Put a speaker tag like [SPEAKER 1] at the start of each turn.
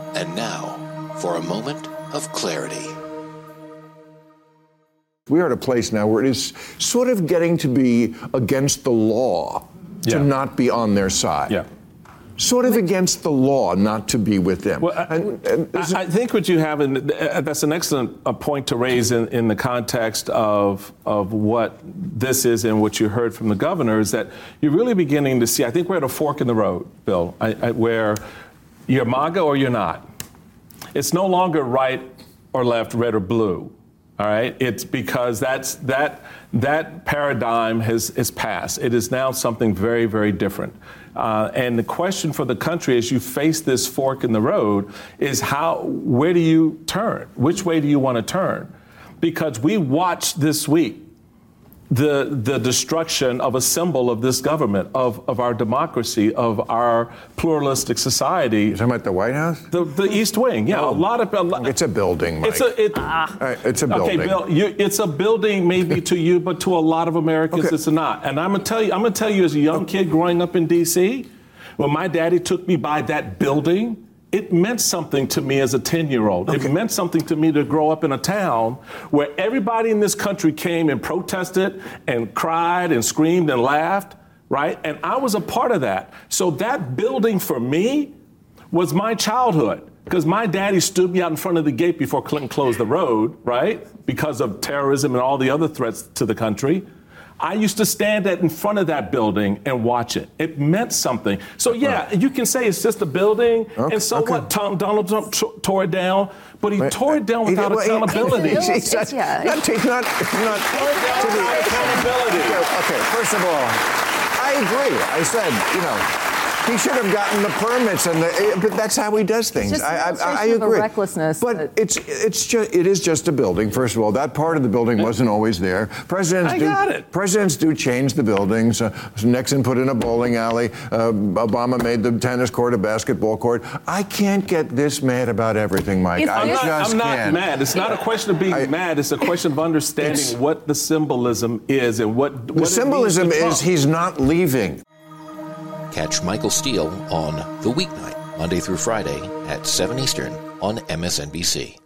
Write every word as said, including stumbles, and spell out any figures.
[SPEAKER 1] And now, for a moment of clarity.
[SPEAKER 2] We are at a place now where it is sort of getting to be against the law to
[SPEAKER 3] yeah.
[SPEAKER 2] not be on their side.
[SPEAKER 3] Yeah.
[SPEAKER 2] Sort of against the law not to be with them.
[SPEAKER 3] Well, I,
[SPEAKER 2] and, and
[SPEAKER 3] I, I think what you have, in, that's an excellent uh, point to raise in, in the context of of what this is and what you heard from the governor, is that you're really beginning to see, I think we're at a fork in the road, Bill, I, I, where you're MAGA or you're not. It's no longer right or left, red or blue. All right, it's because that's that that paradigm has is passed. It is now something very, very different. Uh, and the question for the country, as you face this fork in the road, is how where do you turn? Which way do you want to turn? Because we watched this week the the destruction of a symbol of this government, of, of our democracy, of our pluralistic society.
[SPEAKER 2] You're talking about the White House?
[SPEAKER 3] The, the East Wing, yeah. Oh, a lot of... A lot,
[SPEAKER 2] it's a building, Mike.
[SPEAKER 3] It's a, it,
[SPEAKER 2] ah. right, it's a building.
[SPEAKER 3] Okay, Bill, you, it's a building maybe to you, but to a lot of Americans okay. it's not. And I'm going to tell you, I'm going to tell you as a young okay. kid growing up in D C, when my daddy took me by that building, it meant something to me as a ten-year-old. Okay. It meant something to me to grow up in a town where everybody in this country came and protested and cried and screamed and laughed, right? And I was a part of that. So that building for me was my childhood, because my daddy stood me out in front of the gate before Clinton closed the road, right? Because of terrorism and all the other threats to the country. I used to stand at in front of that building and watch it. It meant something. So, yeah, you can say it's just a building, okay, and so okay. what? Tom, Donald Trump t- tore it down, but he Wait, tore it down without he, accountability.
[SPEAKER 2] It's, it's, it's, yeah. not, not, not, not
[SPEAKER 3] tore it down without accountability.
[SPEAKER 2] Okay, first of all, I agree. I said, you know, he should have gotten the permits, and the, but that's how he does things.
[SPEAKER 4] It's just
[SPEAKER 2] I, I, I
[SPEAKER 4] agree.
[SPEAKER 2] Of a
[SPEAKER 4] recklessness,
[SPEAKER 2] but
[SPEAKER 4] that...
[SPEAKER 2] it's it's just it is just a building. First of all, that part of the building wasn't always there. Presidents
[SPEAKER 3] I
[SPEAKER 2] do
[SPEAKER 3] got it.
[SPEAKER 2] presidents do change the buildings. Uh, Nixon put in a bowling alley. Uh, Obama made the tennis court a basketball court. I can't get this mad about everything, Mike.
[SPEAKER 4] It's,
[SPEAKER 2] I
[SPEAKER 3] I'm
[SPEAKER 2] just
[SPEAKER 3] not, I'm not
[SPEAKER 2] can't.
[SPEAKER 3] mad. It's not a question of being
[SPEAKER 2] I,
[SPEAKER 3] mad. It's a question of understanding what the symbolism is and what, what
[SPEAKER 2] the symbolism
[SPEAKER 3] is.
[SPEAKER 2] He's not leaving.
[SPEAKER 1] Catch Michael Steele on The Weeknight, Monday through Friday at seven Eastern on M S N B C.